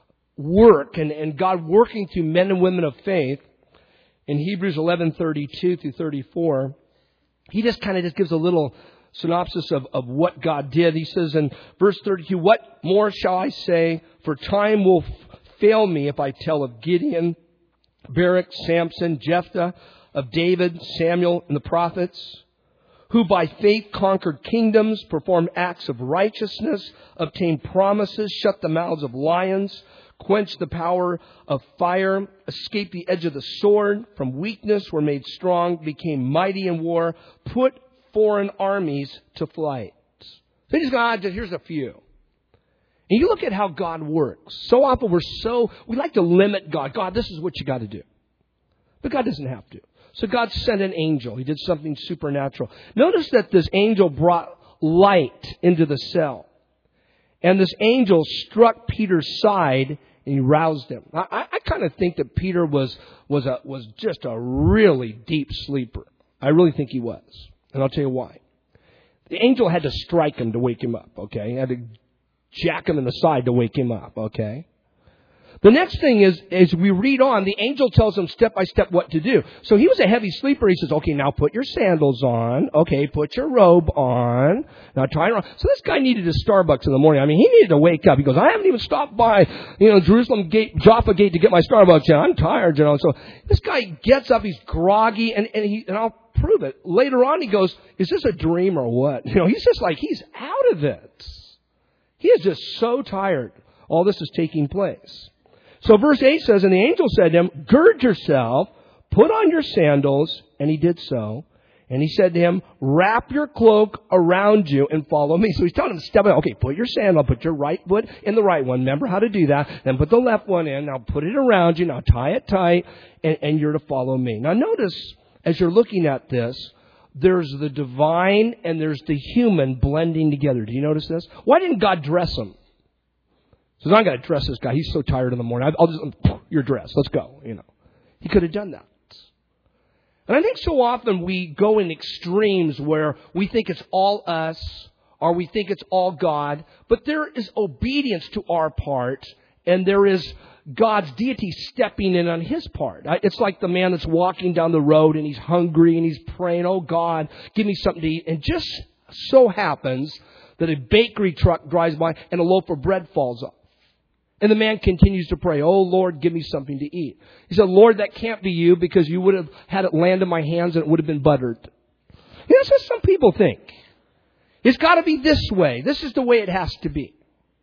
work and God working through men and women of faith, in Hebrews 11:32 through 34, he just gives a little synopsis of what God did. He says in verse 32, what more shall I say? For time will fail me if I tell of Gideon, Barak, Samson, Jephthah, of David, Samuel, and the prophets, who by faith conquered kingdoms, performed acts of righteousness, obtained promises, shut the mouths of lions, quenched the power of fire, escaped the edge of the sword, from weakness were made strong, became mighty in war, put foreign armies to flight. So here's a few. And you look at how God works. So often we like to limit God. God, this is what you got to do. But God doesn't have to. So God sent an angel. He did something supernatural. Notice that this angel brought light into the cell. And this angel struck Peter's side and he roused him. I kind of think that Peter was just a really deep sleeper. I really think he was. And I'll tell you why. The angel had to strike him to wake him up, okay? He had to jack him in the side to wake him up, okay? The next thing is, as we read on, the angel tells him step by step what to do. So he was a heavy sleeper. He says, okay, now put your sandals on. Okay, put your robe on. Now tie it around. So this guy needed a Starbucks in the morning. I mean, he needed to wake up. He goes, I haven't even stopped by, Jerusalem Gate, Jaffa Gate to get my Starbucks yet. I'm tired, So this guy gets up. He's groggy, and I'll prove it. Later on, he goes, is this a dream or what? He's just like, he's out of it. He is just so tired. All this is taking place. So verse 8 says, and the angel said to him, gird yourself, put on your sandals. And he did so. And he said to him, wrap your cloak around you and follow me. So he's telling him to step out. Okay, put your sandal, put your right foot in the right one. Remember how to do that. Then put the left one in. Now put it around you. Now tie it tight. And you're to follow me. Now notice, as you're looking at this, there's the divine and there's the human blending together. Do you notice this? Why didn't God dress him? He says, I'm going to dress this guy. He's so tired in the morning. I'll just, you're dressed. Let's go. He could have done that. And I think so often we go in extremes where we think it's all us or we think it's all God. But there is obedience to our part and there is God's deity stepping in on his part. It's like the man that's walking down the road and he's hungry and he's praying, oh God, give me something to eat. And just so happens that a bakery truck drives by and a loaf of bread falls off. And the man continues to pray, oh, Lord, give me something to eat. He said, Lord, that can't be you because you would have had it land in my hands and it would have been buttered. That's what some people think. It's got to be this way. This is the way it has to be.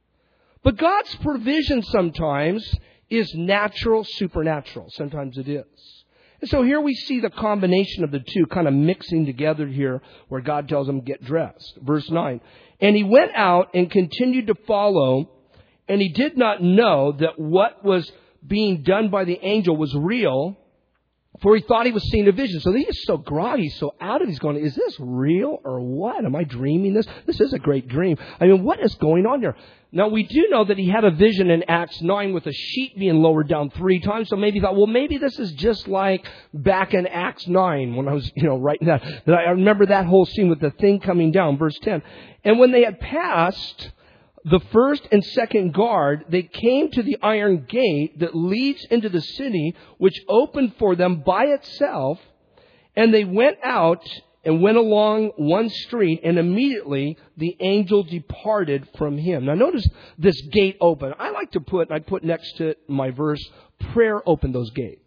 But God's provision sometimes is natural, supernatural. Sometimes it is. And so here we see the combination of the two kind of mixing together here where God tells him, get dressed. Verse 9. And he went out and continued to follow. And he did not know that what was being done by the angel was real, for he thought he was seeing a vision. So he is so groggy, so out of it. He's going, is this real or what? Am I dreaming this? This is a great dream. I mean, what is going on here? Now, we do know that he had a vision in Acts 9 with a sheet being lowered down 3 times. So maybe he thought, well, maybe this is just like back in Acts 9 when I was, writing that. I remember that whole scene with the thing coming down. Verse 10. And when they had passed the first and second guard, they came to the iron gate that leads into the city, which opened for them by itself. And they went out and went along one street, and immediately the angel departed from him. Now notice this gate open. I put next to my verse, prayer opened those gates.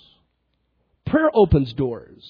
Prayer opens doors.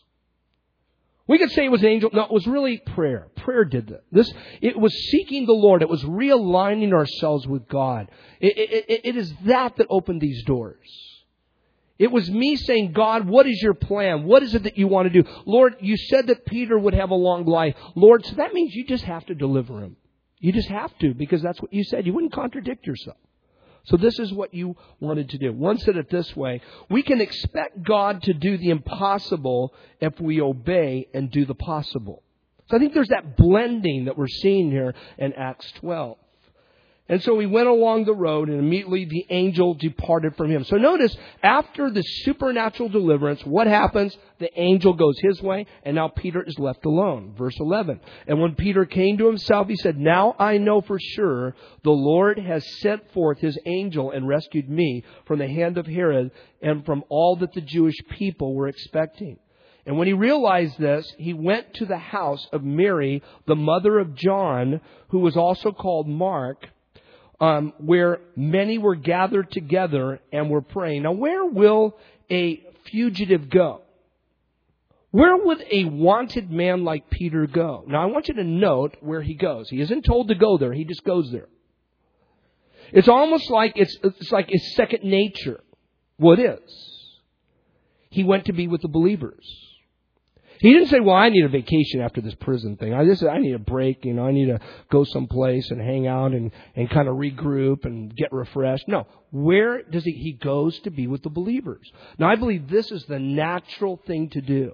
We could say it was an angel. No, it was really prayer. Prayer did that. It was seeking the Lord. It was realigning ourselves with God. It is that opened these doors. It was me saying, God, what is your plan? What is it that you want to do? Lord, you said that Peter would have a long life. Lord, so that means you just have to deliver him. You just have to, because that's what you said. You wouldn't contradict yourself. So this is what you wanted to do. One said it this way: we can expect God to do the impossible if we obey and do the possible. So I think there's that blending that we're seeing here in Acts 12. And so he went along the road, and immediately the angel departed from him. So notice, after the supernatural deliverance, what happens? The angel goes his way, and now Peter is left alone. Verse 11. And when Peter came to himself, he said, now I know for sure the Lord has sent forth his angel and rescued me from the hand of Herod and from all that the Jewish people were expecting. And when he realized this, he went to the house of Mary, the mother of John, who was also called Mark, where many were gathered together and were praying. Now, where will a fugitive go? Where would a wanted man like Peter go? Now, I want you to note where he goes. He isn't told to go there. He just goes there. It's almost like it's like his second nature. Well, it is. He went to be with the believers. He didn't say, well, I need a vacation after this prison thing. I need a break. I need to go someplace and hang out and kind of regroup and get refreshed. No. Where does he goes to be with the believers. Now, I believe this is the natural thing to do.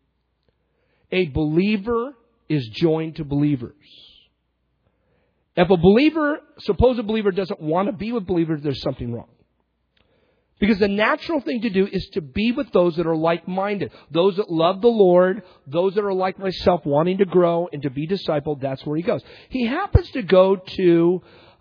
A believer is joined to believers. If a supposed believer doesn't want to be with believers, there's something wrong. Because the natural thing to do is to be with those that are like-minded. Those that love the Lord. Those that are like myself, wanting to grow and to be discipled. That's where he goes. He happens to go to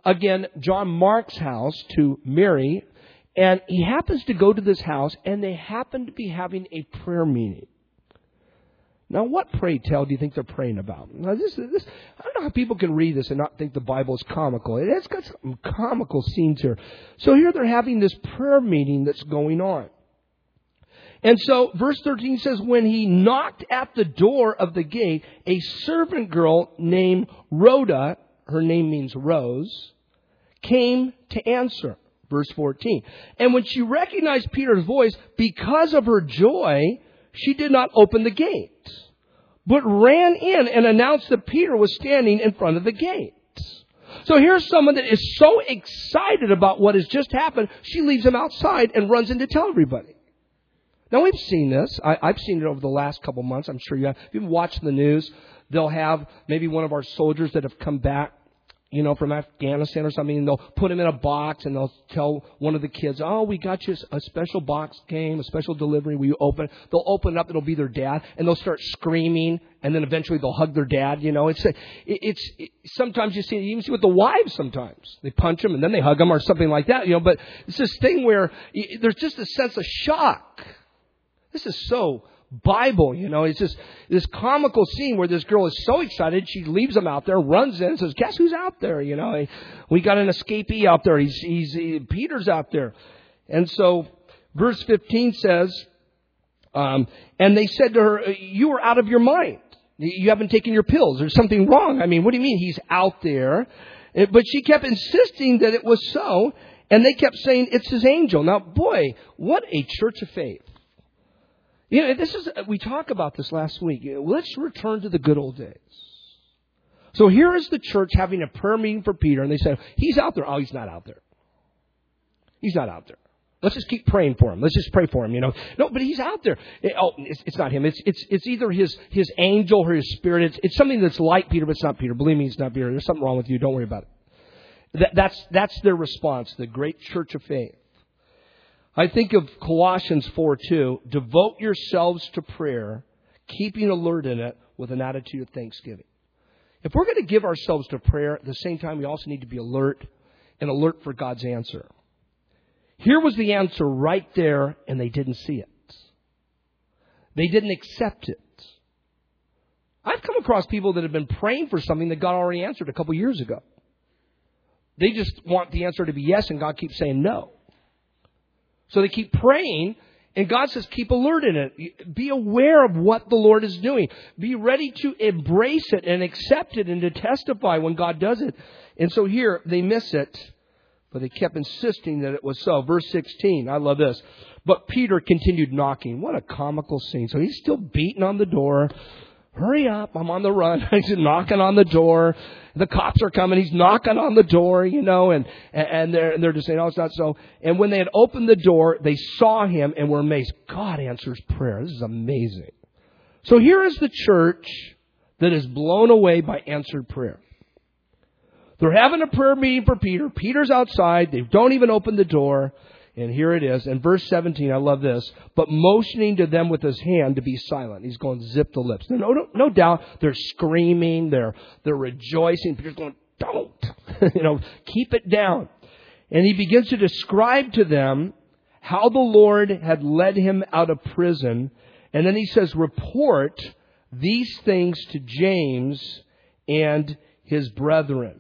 again, John Mark's house to Mary, and he happens to go to this house, and they happen to be having a prayer meeting. Now, what, pray tell, do you think they're praying about? Now, I don't know how people can read this and not think the Bible is comical. It's got some comical scenes here. So here they're having this prayer meeting that's going on. And so, verse 13 says, when he knocked at the door of the gate, a servant girl named Rhoda, her name means rose, came to answer. Verse 14. And when she recognized Peter's voice, because of her joy, she did not open the gate, but ran in and announced that Peter was standing in front of the gate. So here's someone that is so excited about what has just happened, she leaves him outside and runs in to tell everybody. Now, we've seen this. I've seen it over the last couple months. I'm sure you have. If you've watched the news, they'll have maybe one of our soldiers that have come back, from Afghanistan or something, and they'll put him in a box, and they'll tell one of the kids, oh, we got you a special box game, a special delivery. Will you open? They'll open it up. It'll be their dad, and they'll start screaming, and then eventually they'll hug their dad. It's sometimes you even see with the wives sometimes. They punch them, and then they hug them or something like that, but it's this thing where there's just a sense of shock. This is so Bible, It's just this comical scene where this girl is so excited, she leaves him out there, runs in, and says, guess who's out there? We got an escapee out there. Peter's out there. And so verse 15 says, and they said to her, you are out of your mind. You haven't taken your pills. There's something wrong. What do you mean he's out there? But she kept insisting that it was so, and they kept saying it's his angel. Now, boy, what a church of faith. We talked about this last week. Let's return to the good old days. So here is the church having a prayer meeting for Peter, and they say, he's out there. Oh, he's not out there. He's not out there. Let's just keep praying for him. Let's just pray for him, No, but he's out there. It's not him. It's either his angel or his spirit. It's something that's like Peter, but it's not Peter. Believe me, it's not Peter. There's something wrong with you. Don't worry about it. That's their response, the great church of faith. I think of Colossians 4:2, devote yourselves to prayer, keeping alert in it with an attitude of thanksgiving. If we're going to give ourselves to prayer, at the same time, we also need to be alert for God's answer. Here was the answer right there, and they didn't see it. They didn't accept it. I've come across people that have been praying for something that God already answered a couple years ago. They just want the answer to be yes, and God keeps saying no. So they keep praying, and God says, keep alert in it. Be aware of what the Lord is doing. Be ready to embrace it and accept it and to testify when God does it. And so here, they miss it, but they kept insisting that it was so. Verse 16, I love this. But Peter continued knocking. What a comical scene. So he's still beating on the door. Hurry up, I'm on the run. He's knocking on the door. The cops are coming. He's knocking on the door, and they're just saying, oh, it's not so. And when they had opened the door, they saw him and were amazed. God answers prayer. This is amazing. So here is the church that is blown away by answered prayer. They're having a prayer meeting for Peter. Peter's outside. They don't even open the door. And here it is. In verse 17, I love this. But motioning to them with his hand to be silent. He's going, zip the lips. No doubt they're screaming. They're rejoicing. Peter's going, don't. Keep it down. And he begins to describe to them how the Lord had led him out of prison. And then he says, report these things to James and his brethren.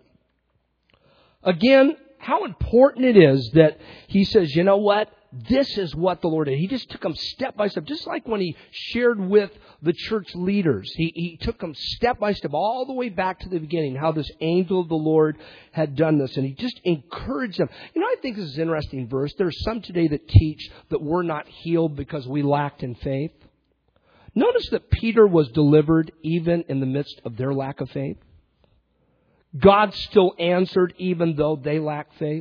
Again, how important it is that he says, you know what? This is what the Lord did. He just took them step by step, just like when he shared with the church leaders. He took them step by step all the way back to the beginning, how this angel of the Lord had done this. And he just encouraged them. I think this is an interesting verse. There are some today that teach that we're not healed because we lacked in faith. Notice that Peter was delivered even in the midst of their lack of faith. God still answered even though they lack faith.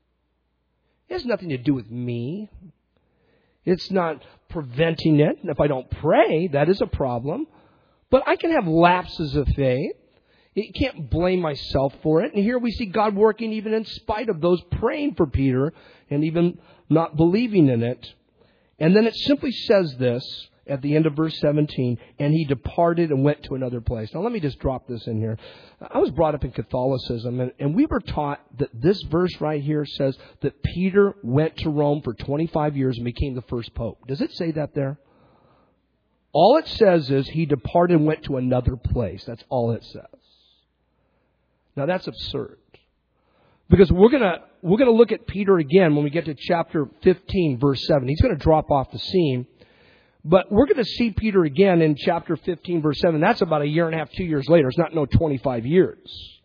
It has nothing to do with me. It's not preventing it. And if I don't pray, that is a problem. But I can have lapses of faith. You can't blame myself for it. And here we see God working even in spite of those praying for Peter and even not believing in it. And then it simply says this, at the end of verse 17, and he departed and went to another place. Now, let me just drop this in here. I was brought up in Catholicism, and we were taught that this verse right here says that Peter went to Rome for 25 years and became the first pope. Does it say that there? All it says is he departed and went to another place. That's all it says. Now, that's absurd. Because we're going to look at Peter again when we get to chapter 15, verse 7. He's going to drop off the scene. But we're going to see Peter again in chapter 15, verse 7. That's about a year and a half, 2 years later. It's not 25 years.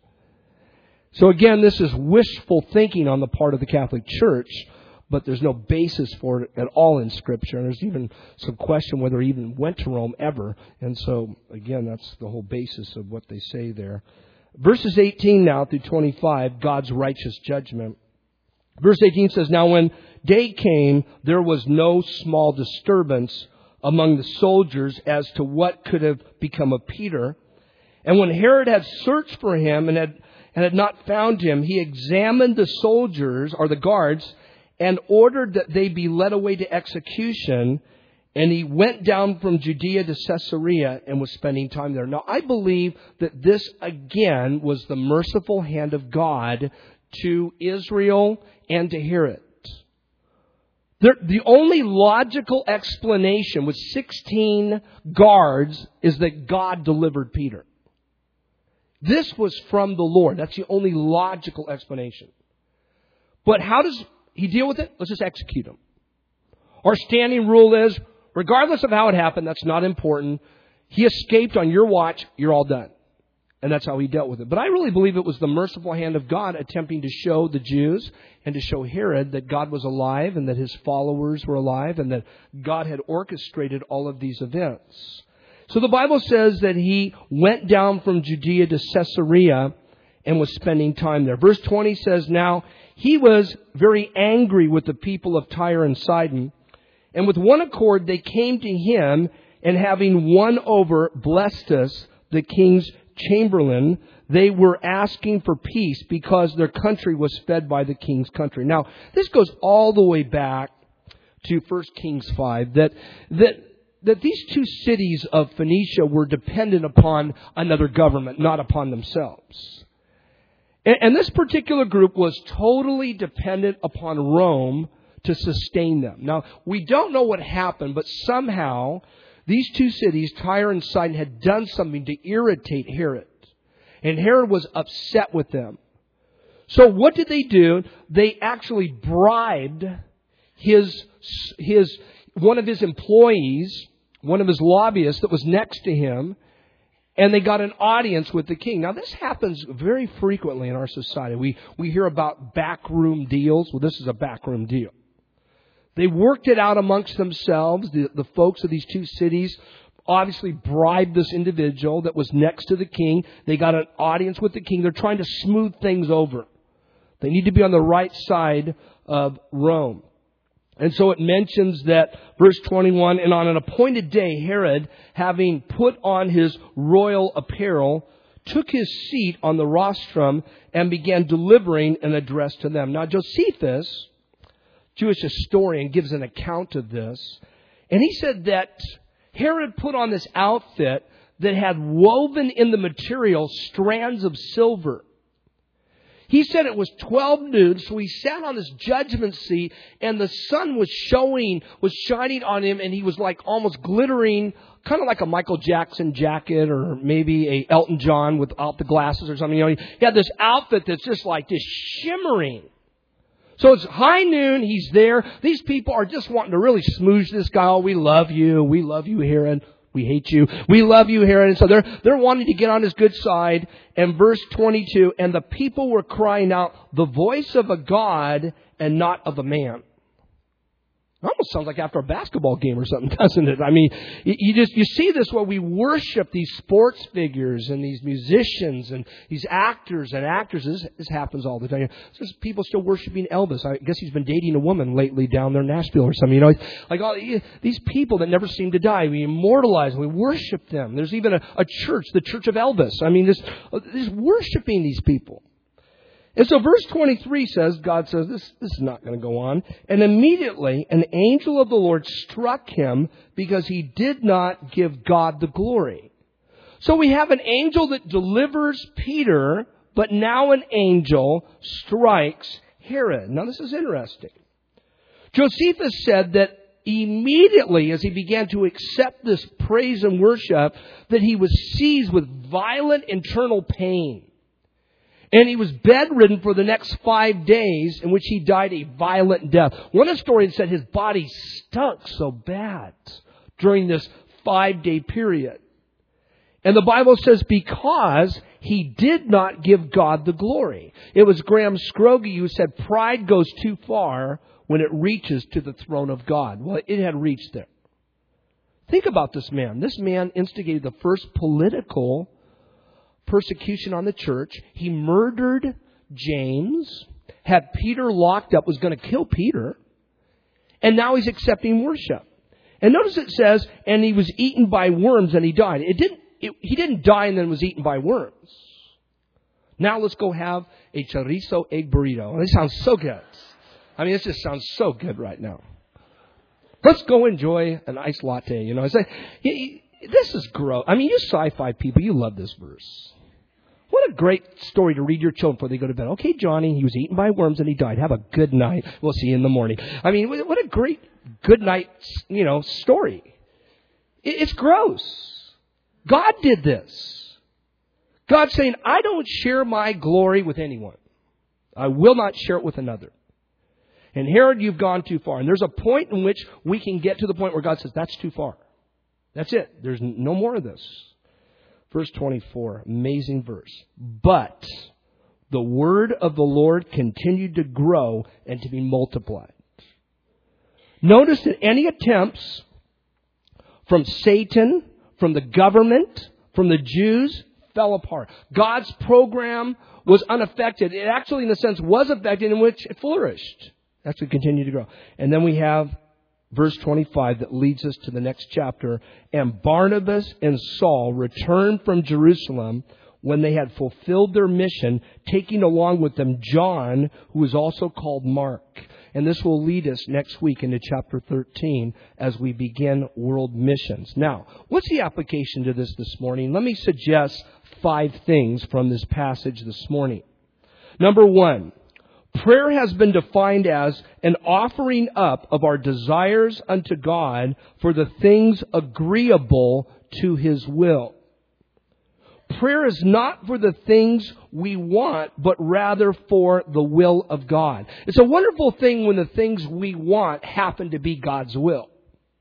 So again, this is wishful thinking on the part of the Catholic Church, but there's no basis for it at all in Scripture. And there's even some question whether he even went to Rome ever. And so, again, that's the whole basis of what they say there. Verses 18 now through 25, God's righteous judgment. Verse 18 says, "Now when day came, there was no small disturbance among the soldiers as to what could have become of Peter. And when Herod had searched for him and had not found him, he examined the soldiers, or the guards, and ordered that they be led away to execution. And he went down from Judea to Caesarea and was spending time there." Now, I believe that this, again, was the merciful hand of God to Israel and to Herod. The only logical explanation with 16 guards is that God delivered Peter. This was from the Lord. That's the only logical explanation. But how does he deal with it? Let's just execute him. Our standing rule is, regardless of how it happened, that's not important. He escaped on your watch, you're all done. And that's how he dealt with it. But I really believe it was the merciful hand of God attempting to show the Jews and to show Herod that God was alive and that his followers were alive and that God had orchestrated all of these events. So the Bible says that he went down from Judea to Caesarea and was spending time there. Verse 20 says, "Now he was very angry with the people of Tyre and Sidon, and with one accord they came to him, and having won over Blastus, the king's chamberlain, they were asking for peace because their country was fed by the king's country." Now, this goes all the way back to 1 Kings 5, that these two cities of Phoenicia were dependent upon another government, not upon themselves. And this particular group was totally dependent upon Rome to sustain them. Now, we don't know what happened, but somehow these two cities, Tyre and Sidon, had done something to irritate Herod. And Herod was upset with them. So what did they do? They actually bribed one of his employees, one of his lobbyists that was next to him, and they got an audience with the king. Now, this happens very frequently in our society. We hear about backroom deals. Well, this is a backroom deal. They worked it out amongst themselves. The folks of these two cities obviously bribed this individual that was next to the king. They got an audience with the king. They're trying to smooth things over. They need to be on the right side of Rome. And so it mentions that, verse 21, "And on an appointed day, Herod, having put on his royal apparel, took his seat on the rostrum and began delivering an address to them." Now, Josephus, Jewish historian, gives an account of this. And he said that Herod put on this outfit that had woven in the material strands of silver. He said it was 12 noon, so he sat on this judgment seat, and the sun was shining on him, and he was like almost glittering, kind of like a Michael Jackson jacket, or maybe a Elton John without the glasses or something. You know, he had this outfit that's just like this shimmering. So it's high noon, he's there. These people are just wanting to really smooch this guy. "Oh, we love you, Herod. We hate you. We love you, Herod." And so they're wanting to get on his good side. And verse 22, "And the people were crying out, the voice of a God and not of a man." It almost sounds like after a basketball game or something, doesn't it? I mean, you see this where we worship these sports figures and these musicians and these actors and actresses. This happens all the time. There's people still worshiping Elvis. I guess he's been dating a woman lately down there in Nashville or something. You know, like all these people that never seem to die. We immortalize them. We worship them. There's even a church, the Church of Elvis. I mean, this worshiping these people. And so verse 23 says, God says, this is not going to go on. And immediately an angel of the Lord struck him because he did not give God the glory. So we have an angel that delivers Peter, but now an angel strikes Herod. Now this is interesting. Josephus said that immediately as he began to accept this praise and worship, that he was seized with violent internal pain. And he was bedridden for the next 5 days, in which he died a violent death. One historian said his body stunk so bad during this 5-day period. And the Bible says because he did not give God the glory. It was Graham Scroggie who said pride goes too far when it reaches to the throne of God. Well, it had reached there. Think about this man. This man instigated the first political persecution on the church. He murdered James, had Peter locked up, was going to kill Peter, and now he's accepting worship. And notice it says, and he was eaten by worms and he died. He didn't die and then was eaten by worms. Now let's go have a chorizo egg burrito. This sounds so good. I mean, this just sounds so good right now. Let's go enjoy an iced latte. You know, it's like, this is gross. I mean, you sci-fi people, you love this verse. What a great story to read your children before they go to bed. Okay, Johnny, he was eaten by worms and he died. Have a good night. We'll see you in the morning. I mean, what a great good night, story. It's gross. God did this. God's saying, I don't share my glory with anyone. I will not share it with another. And Herod, you've gone too far. And there's a point in which we can get to the point where God says, that's too far. That's it. There's no more of this. Verse 24, amazing verse. But the word of the Lord continued to grow and to be multiplied. Notice that any attempts from Satan, from the government, from the Jews, fell apart. God's program was unaffected. It actually, in a sense, was affected, in which it flourished. Actually continued to grow. And then we have verse 25 that leads us to the next chapter. And Barnabas and Saul returned from Jerusalem when they had fulfilled their mission, taking along with them John, who is also called Mark. And this will lead us next week into chapter 13 as we begin world missions. Now, what's the application to this morning? Let me suggest 5 things from this passage this morning. Number 1. Prayer has been defined as an offering up of our desires unto God for the things agreeable to His will. Prayer is not for the things we want, but rather for the will of God. It's a wonderful thing when the things we want happen to be God's will.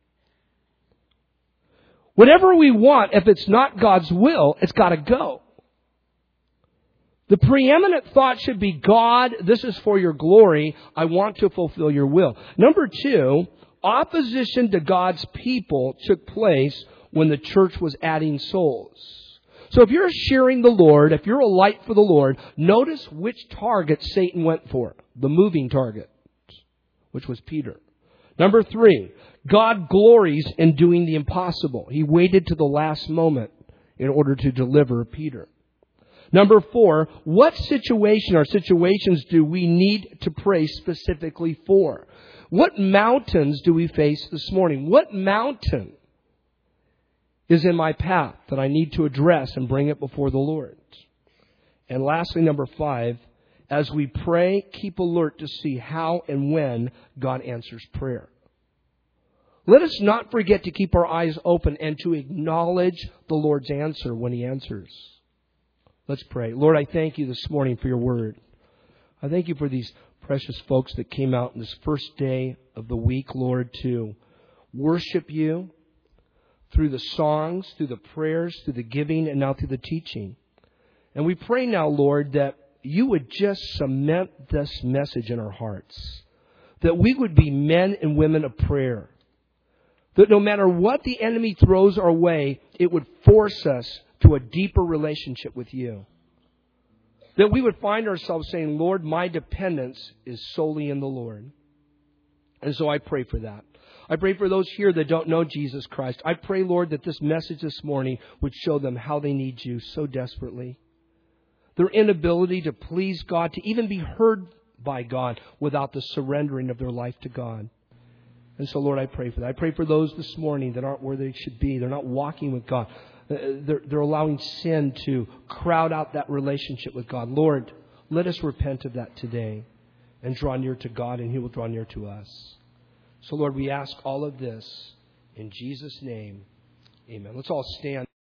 Whatever we want, if it's not God's will, it's got to go. The preeminent thought should be, God, this is for your glory. I want to fulfill your will. Number 2, opposition to God's people took place when the church was adding souls. So if you're sharing the Lord, if you're a light for the Lord, notice which target Satan went for. The moving target, which was Peter. Number 3, God glories in doing the impossible. He waited to the last moment in order to deliver Peter. Number 4, what situation or situations do we need to pray specifically for? What mountains do we face this morning? What mountain is in my path that I need to address and bring it before the Lord? And lastly, number 5, as we pray, keep alert to see how and when God answers prayer. Let us not forget to keep our eyes open and to acknowledge the Lord's answer when He answers. Let's pray. Lord, I thank you this morning for your word. I thank you for these precious folks that came out in this first day of the week, Lord, to worship you through the songs, through the prayers, through the giving, and now through the teaching. And we pray now, Lord, that you would just cement this message in our hearts. That we would be men and women of prayer. That no matter what the enemy throws our way, it would force us to a deeper relationship with you. That we would find ourselves saying, Lord, my dependence is solely in the Lord. And so I pray for that. I pray for those here that don't know Jesus Christ. I pray, Lord, that this message this morning would show them how they need you so desperately. their inability to please God, to even be heard by God without the surrendering of their life to God. And so, Lord, I pray for that. I pray for those this morning that aren't where they should be. They're not walking with God. They're allowing sin to crowd out that relationship with God. Lord, let us repent of that today and draw near to God, and He will draw near to us. So, Lord, we ask all of this in Jesus' name. Amen. Let's all stand.